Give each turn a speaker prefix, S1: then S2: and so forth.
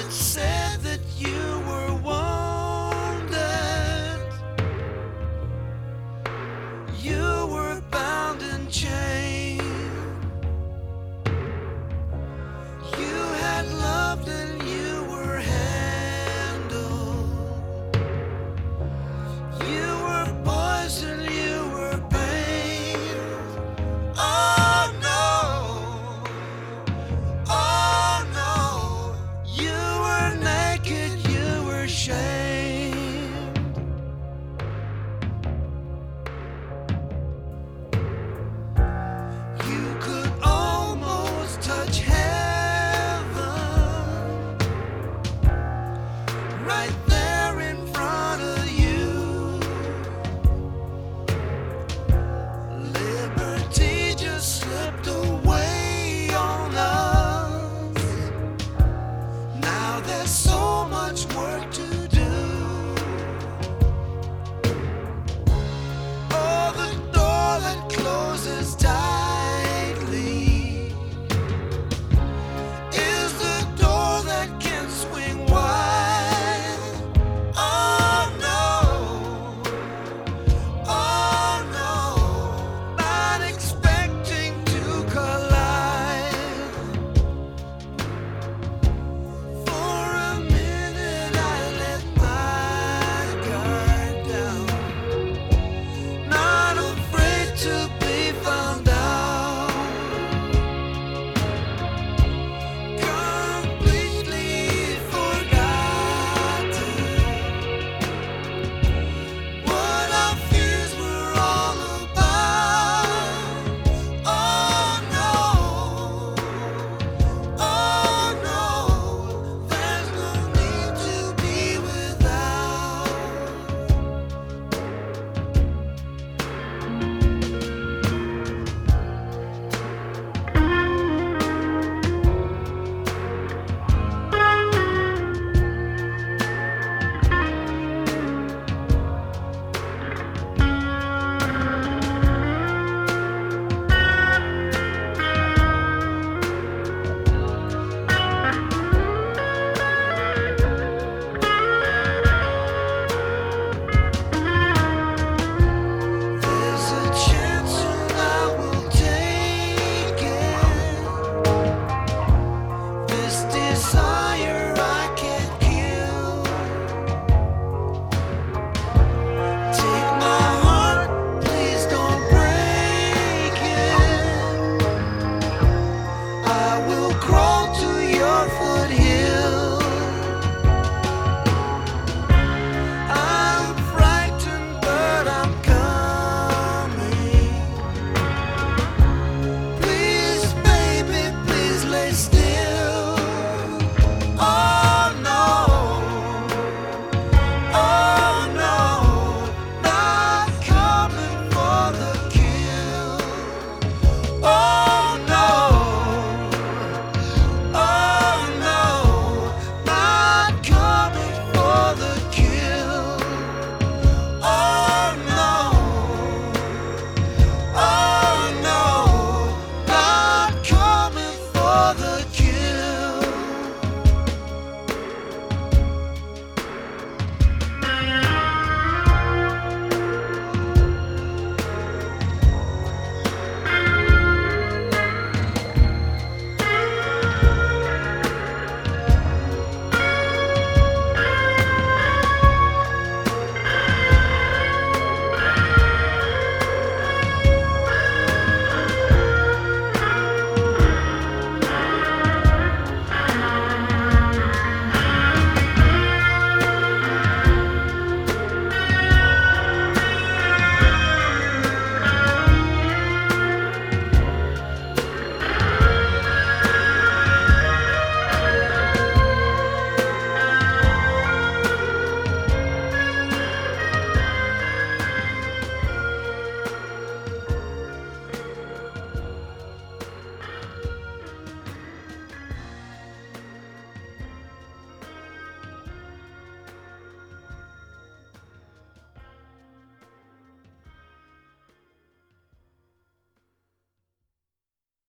S1: said that you were wounded, you were bound and chained, you had loved and you were handled, you were poison, you were pain. Oh no, oh no, you were naked, you were shamed. You could almost touch heaven right there in front of you. Liberty just slipped away on us. Now there's so much work to do. Oh, the door that closes tightly is the door that can swing wide. Oh no, oh no, not expecting to collide. For a minute I let my guard down, not afraid to be found out, completely forgotten what our fears were all about. Oh no, oh no, there's no need to be without. There's a chance and I will take it. This desire I can't kill. Take my heart, please don't break it. I will crawl to your foot